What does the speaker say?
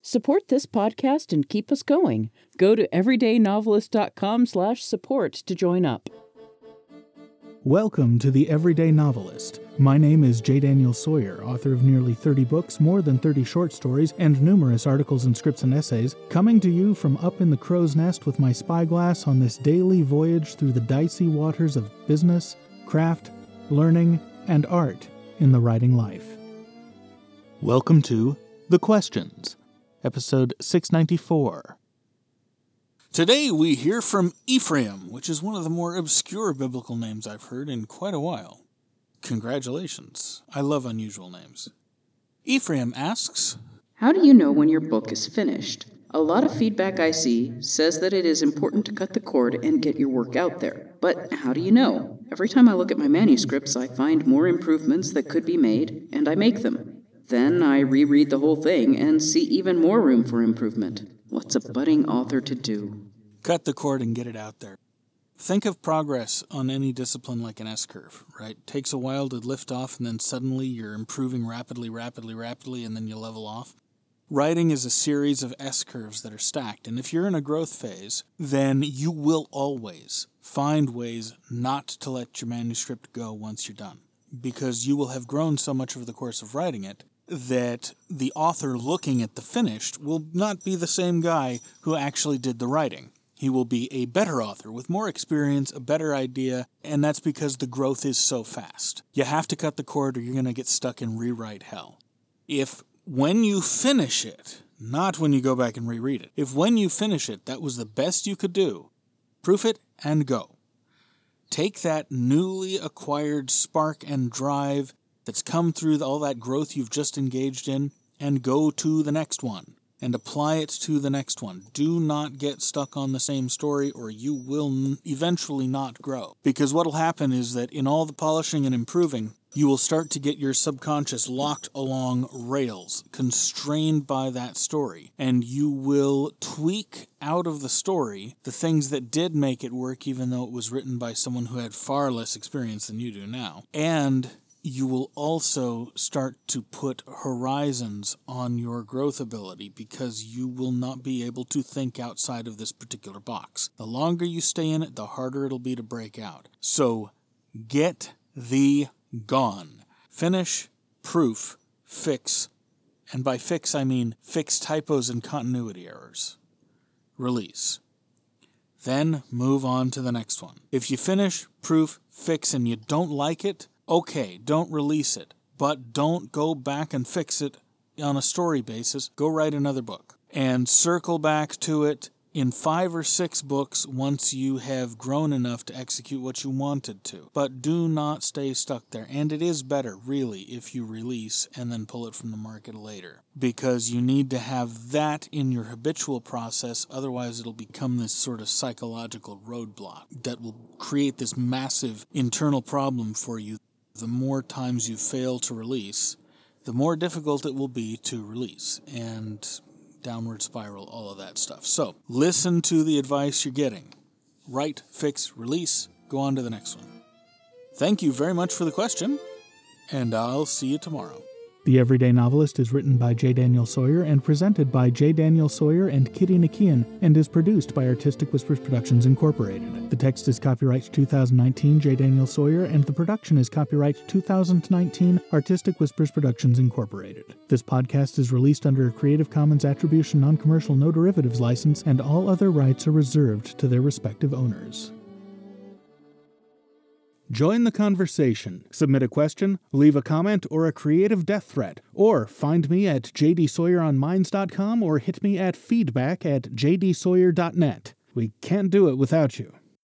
Support this podcast and keep us going. Go to everydaynovelist.com/support to join up. Welcome to The Everyday Novelist. My name is J. Daniel Sawyer, author of nearly 30 books, more than 30 short stories, and numerous articles and scripts and essays, coming to you from up in the crow's nest with my spyglass on this daily voyage through the dicey waters of business, craft, learning, and art in the writing life. Welcome to The Questions, episode 694. Today we hear from Ephraim, which is one of the more obscure biblical names I've heard in quite a while. Congratulations. I love unusual names. Ephraim asks, how do you know when your book is finished? A lot of feedback I see says that it is important to cut the cord and get your work out there. But how do you know? Every time I look at my manuscripts, I find more improvements that could be made, and I make them. Then I reread the whole thing and see even more room for improvement. What's a budding author to do? Cut the cord and get it out there. Think of progress on any discipline like an S-curve, right? It takes a while to lift off, and then suddenly you're improving rapidly, and then you level off. Writing is a series of S-curves that are stacked, and if you're in a growth phase, then you will always find ways not to let your manuscript go once you're done, because you will have grown so much over the course of writing it that the author looking at the finished will not be the same guy who actually did the writing. He will be a better author with more experience, a better idea, and that's because the growth is so fast. You have to cut the cord or you're going to get stuck in rewrite hell. If when you finish it, not when you go back and reread it, if when you finish it, that was the best you could do, proof it and go. Take that newly acquired spark and drive that's come through all that growth you've just engaged in and go to the next one and apply it to the next one. Do not get stuck on the same story or you will eventually not grow. Because what will happen is that in all the polishing and improving, you will start to get your subconscious locked along rails, constrained by that story, and you will tweak out of the story the things that did make it work even though it was written by someone who had far less experience than you do now. And you will also start to put horizons on your growth ability because you will not be able to think outside of this particular box. The longer you stay in it, the harder it'll be to break out. So get thee gone. Finish, proof, fix, and by fix I mean fix typos and continuity errors. Release. Then move on to the next one. If you finish, proof, fix, and you don't like it, okay, don't release it, but don't go back and fix it on a story basis. Go write another book and circle back to it in 5 or 6 books once you have grown enough to execute what you wanted to. But do not stay stuck there. And it is better, really, if you release and then pull it from the market later, because you need to have that in your habitual process. Otherwise, it'll become this sort of psychological roadblock that will create this massive internal problem for you. The more times you fail to release, the more difficult it will be to release, and downward spiral, all of that stuff. So, listen to the advice you're getting. Write, fix, release, go on to the next one. Thank you very much for the question, and I'll see you tomorrow. The Everyday Novelist is written by J. Daniel Sawyer and presented by J. Daniel Sawyer and Kitty Nakian and is produced by Artistic Whispers Productions Incorporated. The text is copyright 2019 J. Daniel Sawyer and the production is copyright 2019 Artistic Whispers Productions Incorporated. This podcast is released under a Creative Commons Attribution Non-Commercial No Derivatives license and all other rights are reserved to their respective owners. Join the conversation, submit a question, leave a comment, or a creative death threat, or find me at jdsawyeronminds.com or hit me at feedback@jdsawyer.net. We can't do it without you.